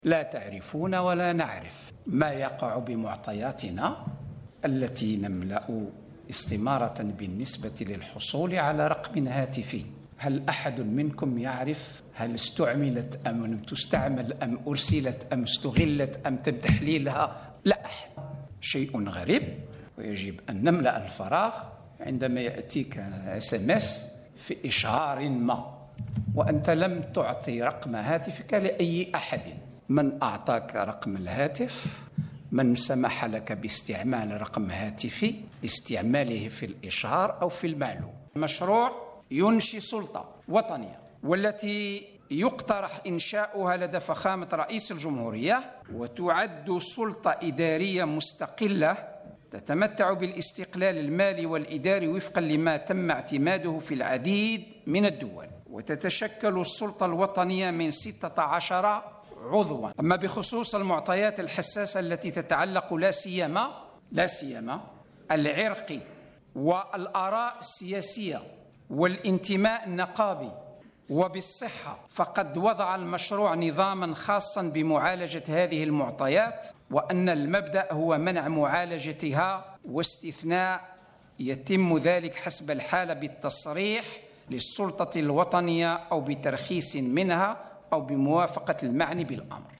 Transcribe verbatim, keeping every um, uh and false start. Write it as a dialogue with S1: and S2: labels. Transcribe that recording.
S1: لا تعرفون ولا نعرف ما يقع بمعطياتنا التي نملأ استمارة بالنسبة للحصول على رقم هاتفي. هل أحد منكم يعرف هل استعملت أم لم تستعمل أم أرسلت أم استغلت أم تم تحليلها؟ لا أحد. شيء غريب، ويجب أن نملأ الفراغ عندما يأتيك اس ام اس في إشعار ما وأنت لم تعطي رقم هاتفك لأي أحد. من أعطاك رقم الهاتف؟ من سمح لك باستعمال رقم هاتفي لاستعماله في الإشعار أو في المعلوم؟ مشروع ينشي سلطة وطنية والتي يقترح إنشاؤها لدى فخامة رئيس الجمهورية، وتعد سلطة إدارية مستقلة تتمتع بالاستقلال المالي والإداري وفقا لما تم اعتماده في العديد من الدول، وتتشكل السلطة الوطنية من ستة عشر عضوا. أما بخصوص المعطيات الحساسة التي تتعلق لا سيما لا سيما العرق والآراء السياسية والانتماء النقابي وبالصحة، فقد وضع المشروع نظاما خاصا بمعالجة هذه المعطيات، وأن المبدأ هو منع معالجتها واستثناء يتم ذلك حسب الحالة بالتصريح للسلطة الوطنية أو بترخيص منها أو بموافقة المعني بالأمر.